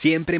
Siempre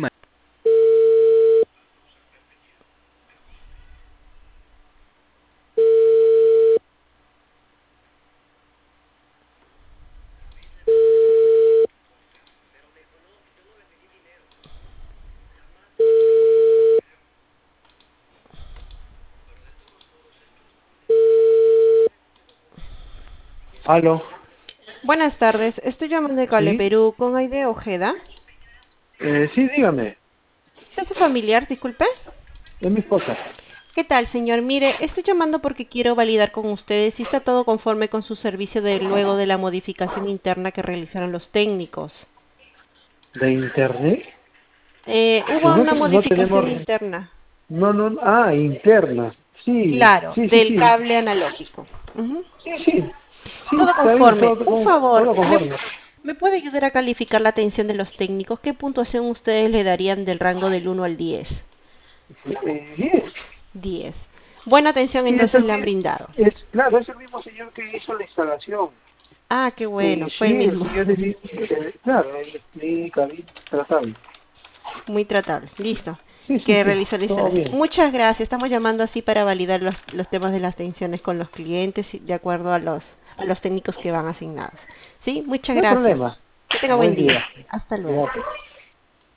Aló, Buenas tardes, estoy llamando de Cable sí, Perú con Aide Ojeda. sí, dígame, ¿Es su familiar, disculpe? es mi esposa. ¿Qué tal, señor? Mire, estoy llamando porque quiero validar con ustedes si está todo conforme con su servicio de luego de la modificación interna que realizaron los técnicos. ¿De internet? Hubo una Nosotros no tenemos, modificación interna, interna. Sí, claro, sí, sí, del sí, cable analógico. Ujú. sí, sí, sí, Todo está bien, conforme. Un favor, todo conforme. ¿me puede ayudar a calificar la atención de los técnicos? ¿Qué puntuación ustedes le darían del rango del 1 al 10? 10. 10. Buena atención Sí, entonces le han brindado. claro, es el mismo señor que hizo la instalación. Ah, qué bueno, fue el Sí, el mismo. señor claro, él explica, bien, tratable. Muy tratable. Listo. Sí, sí, Que sí, realizó la todo instalación. bien. Muchas gracias. Estamos llamando así para validar los temas de las tensiones con los clientes de acuerdo a los técnicos que van asignados. ¿Sí? Muchas No hay gracias. problema. Que tenga buen Buen día. día. Hasta luego. Gracias.